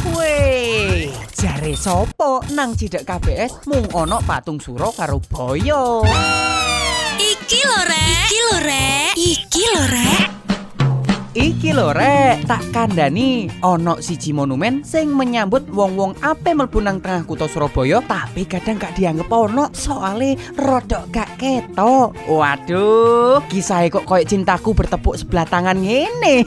Weh, jare sopo nang cidek KBS mung ono patung suro karo boyo. Iki lho rek. Iki lho rek, tak kandhani ono siji monumen sing menyambut wong-wong ape mlebu nang tengah kutha Surabaya, tapi kadang gak dianggep ono soale rodok gak ketok. Waduh, kisahe kok koyo cintaku bertepuk sebelah tangan ngene.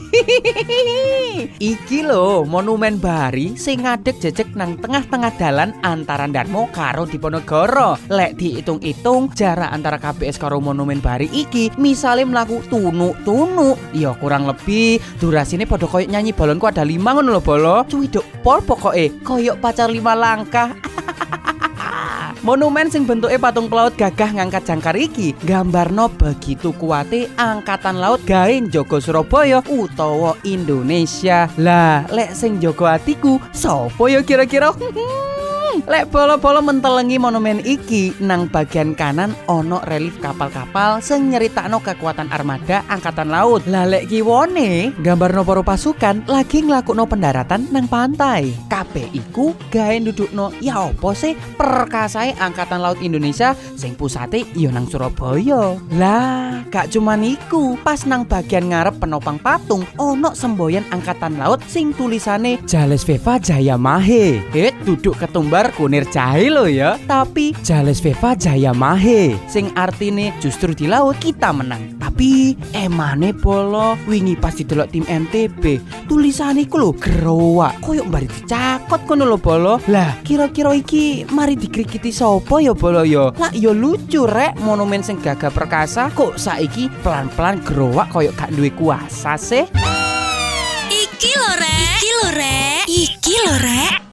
Iki lho monumen bahari sing ngadeg jejeg nang tengah-tengah dalan antara Darmo karo Diponegoro. Lek diitung-itung jarak antara KBS karo monumen bahari iki misale mlaku tunuk-tunuk ya kurang lebih durasine padha koyo nyanyi balonku ada 5 ngono lho bolo. Cuwiduk pol pokoke koyo pacar 5 langkah. Monumen sing bentuke patung pelaut gagah ngangkat jangkar iki gambarno begitu kuate angkatan laut gawe njaga Surabaya utawa Indonesia. Lah, lek sing njaga atiku sapa ya kira-kira? Lek bolo-bolo mentelengi monumen iki nang bagian kanan ono relief kapal-kapal sing nyeritakno kekuatan armada angkatan laut. Lah lek kiwone gambarno para pasukan lagi nglakukno pendaratan nang pantai. Kabeh iku gawe ndudukno ya apa sih perkasae angkatan laut Indonesia sing pusate ya nang Surabaya. Lah gak cuman iku, pas nang bagian ngarep penopang patung ono semboyan angkatan laut sing tulisane Jales Veva Jaya Mahe. Duduk ketumbar kunir jahe lo ya, tapi Jales Veva Jaya Mahe sing artine justru di laut kita menang. Tapi emane bolo wingi pas didelok tim NTB tulisane iku lho growak koyo mbari dicakot kono lho bolo. Lah kira-kira iki mari dikrikiti sapa ya bolo ya? Lah ya lucu rek, monumen sing gagah perkasa kok saiki pelan-pelan growak koyo gak duwe kuasa sih. Iki lho rek.